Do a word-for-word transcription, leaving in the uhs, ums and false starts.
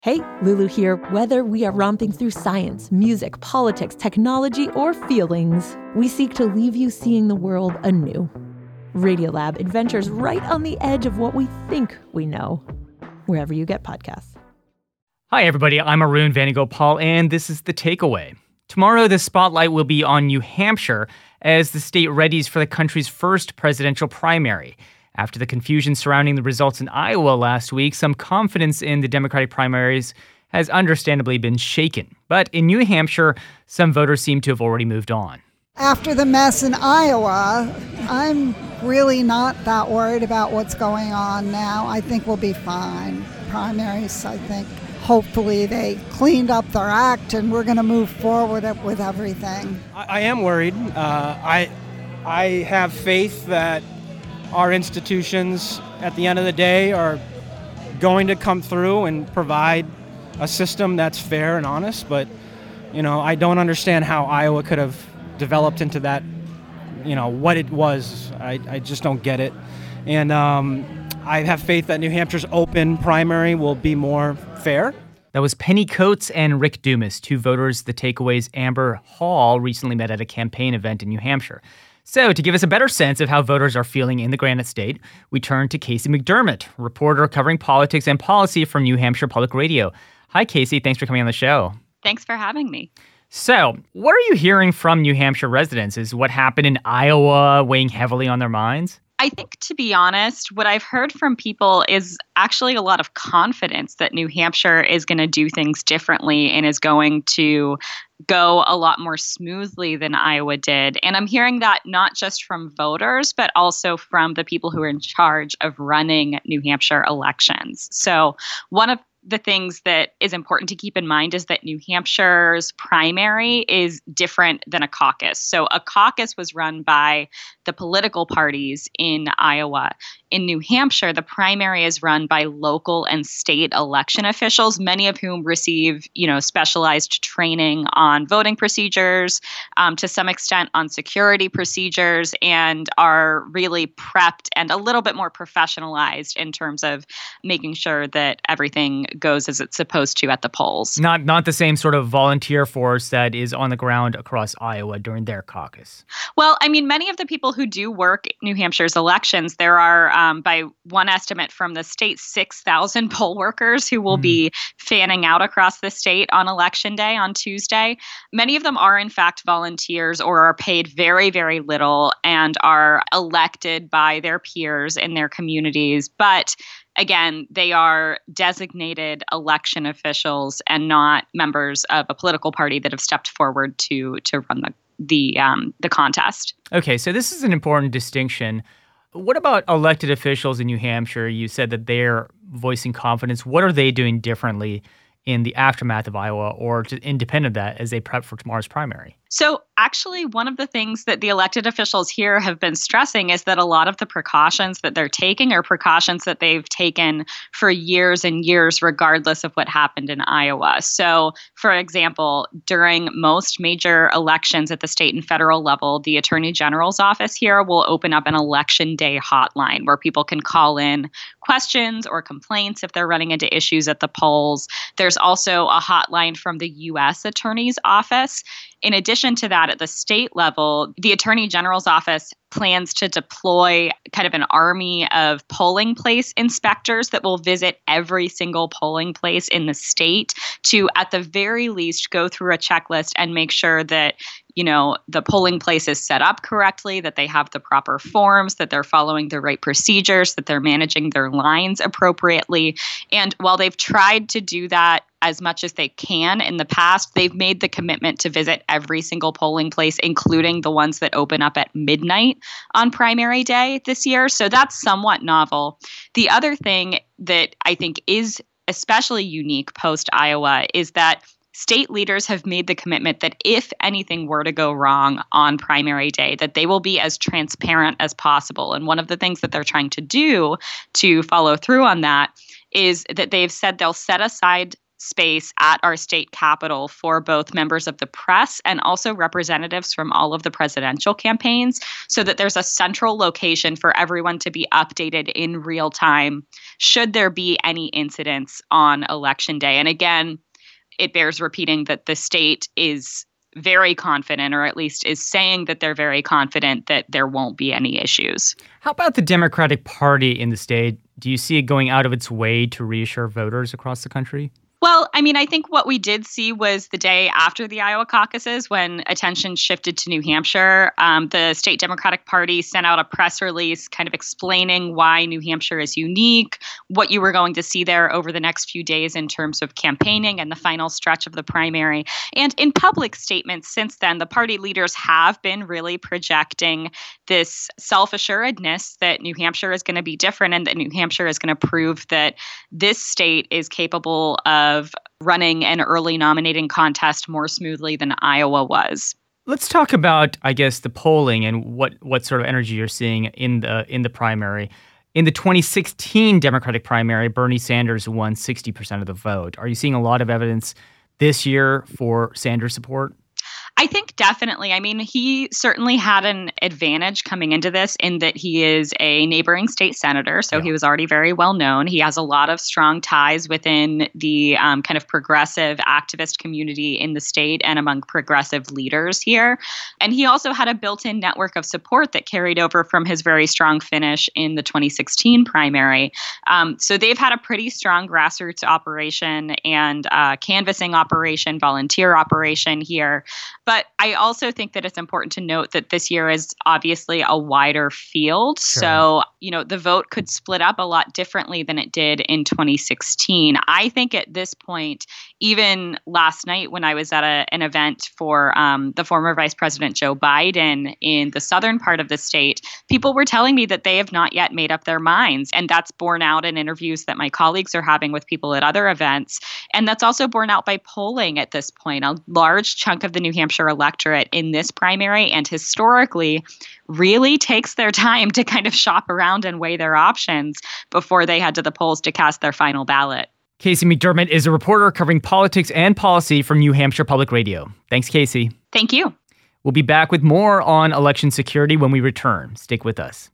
Hey, Lulu here. Whether we are romping through science, music, politics, technology, or feelings, we seek to leave you seeing the world anew. Radiolab adventures right on the edge of what we think we know, wherever you get podcasts. Hi, everybody. I'm Arun Venugopal, and this is The Takeaway. Tomorrow, the spotlight will be on New Hampshire as the state readies for the country's first presidential primary. After the confusion surrounding the results in Iowa last week, some confidence in the Democratic primaries has understandably been shaken. But in New Hampshire, some voters seem to have already moved on. After the mess in Iowa, I'm really not that worried about what's going on now. I think we'll be fine. Primaries, I think, hopefully they cleaned up their act and we're going to move forward with everything. I, I am worried. Uh, I, I have faith that our institutions, at the end of the day, are going to come through and provide a system that's fair and honest. But, you know, I don't understand how Iowa could have developed into that, you know, what it was. I, I just don't get it. And um, I have faith that New Hampshire's open primary will be more fair. That was Penny Coates and Rick Dumas, two voters The Takeaway's Amber Hall recently met at a campaign event in New Hampshire. So, to give us a better sense of how voters are feeling in the Granite State, we turn to Casey McDermott, reporter covering politics and policy for New Hampshire Public Radio. Hi, Casey. Thanks for coming on the show. Thanks for having me. So, what are you hearing from New Hampshire residents? Is what happened in Iowa weighing heavily on their minds? I think, to be honest, what I've heard from people is actually a lot of confidence that New Hampshire is going to do things differently and is going to go a lot more smoothly than Iowa did. And I'm hearing that not just from voters, but also from the people who are in charge of running New Hampshire elections. So one of the things that is important to keep in mind is that New Hampshire's primary is different than a caucus. So a caucus was run by the political parties in Iowa. In New Hampshire, the primary is run by local and state election officials, many of whom receive, you know, specialized training on voting procedures, um, to some extent on security procedures, and are really prepped and a little bit more professionalized in terms of making sure that everything goes as it's supposed to at the polls. Not not the same sort of volunteer force that is on the ground across Iowa during their caucus. Well, I mean, many of the people who do work New Hampshire's elections, there are, um, by one estimate from the state, six thousand poll workers who will mm. be fanning out across the state on Election Day on Tuesday. Many of them are, in fact, volunteers or are paid very, very little and are elected by their peers in their communities. But again, they are designated election officials and not members of a political party that have stepped forward to to run the the um, the contest. Okay, so this is an important distinction. What about elected officials in New Hampshire? You said that they're voicing confidence. What are they doing differently in the aftermath of Iowa, or to, independent of that, as they prep for tomorrow's primary? So actually, one of the things that the elected officials here have been stressing is that a lot of the precautions that they're taking are precautions that they've taken for years and years, regardless of what happened in Iowa. So, for example, during most major elections at the state and federal level, the Attorney General's office here will open up an election day hotline where people can call in questions or complaints if they're running into issues at the polls. There's also a hotline from the U S Attorney's office. In addition to that, at the state level, the Attorney General's office plans to deploy kind of an army of polling place inspectors that will visit every single polling place in the state to, at the very least, go through a checklist and make sure that, you know, the polling place is set up correctly, that they have the proper forms, that they're following the right procedures, that they're managing their lines appropriately. And while they've tried to do that as much as they can in the past, they've made the commitment to visit every single polling place, including the ones that open up at midnight on primary day this year. So that's somewhat novel. The other thing that I think is especially unique post-Iowa is that state leaders have made the commitment that if anything were to go wrong on primary day, that they will be as transparent as possible. And one of the things that they're trying to do to follow through on that is that they've said they'll set aside space at our state capitol for both members of the press and also representatives from all of the presidential campaigns, so that there's a central location for everyone to be updated in real time should there be any incidents on Election Day. And again, it bears repeating that the state is very confident, or at least is saying that they're very confident that there won't be any issues. How about the Democratic Party in the state? Do you see it going out of its way to reassure voters across the country? Well, I mean, I think what we did see was the day after the Iowa caucuses, when attention shifted to New Hampshire, um, the state Democratic Party sent out a press release kind of explaining why New Hampshire is unique, what you were going to see there over the next few days in terms of campaigning and the final stretch of the primary. And in public statements since then, the party leaders have been really projecting this self-assuredness that New Hampshire is going to be different and that New Hampshire is going to prove that this state is capable of of running an early nominating contest more smoothly than Iowa was. Let's talk about, I guess, the polling and what, what sort of energy you're seeing in the in the primary. In the twenty sixteen Democratic primary, Bernie Sanders won sixty percent of the vote. Are you seeing a lot of evidence this year for Sanders support? I think definitely. I mean, he certainly had an advantage coming into this in that he is a neighboring state senator, so yeah. He was already very well known. He has a lot of strong ties within the um, kind of progressive activist community in the state and among progressive leaders here. And he also had a built-in network of support that carried over from his very strong finish in the twenty sixteen primary. Um, so they've had a pretty strong grassroots operation and uh, canvassing operation, volunteer operation here. But I also think that it's important to note that this year is obviously a wider field. Sure. So, you know, the vote could split up a lot differently than it did in twenty sixteen. I think at this point, even last night when I was at a, an event for um, the former Vice President Joe Biden in the southern part of the state, people were telling me that they have not yet made up their minds. And that's borne out in interviews that my colleagues are having with people at other events. And that's also borne out by polling at this point. A large chunk of the New Hampshire electorate in this primary and historically really takes their time to kind of shop around and weigh their options before they head to the polls to cast their final ballot. Casey McDermott is a reporter covering politics and policy from New Hampshire Public Radio. Thanks, Casey. Thank you. We'll be back with more on election security when we return. Stick with us.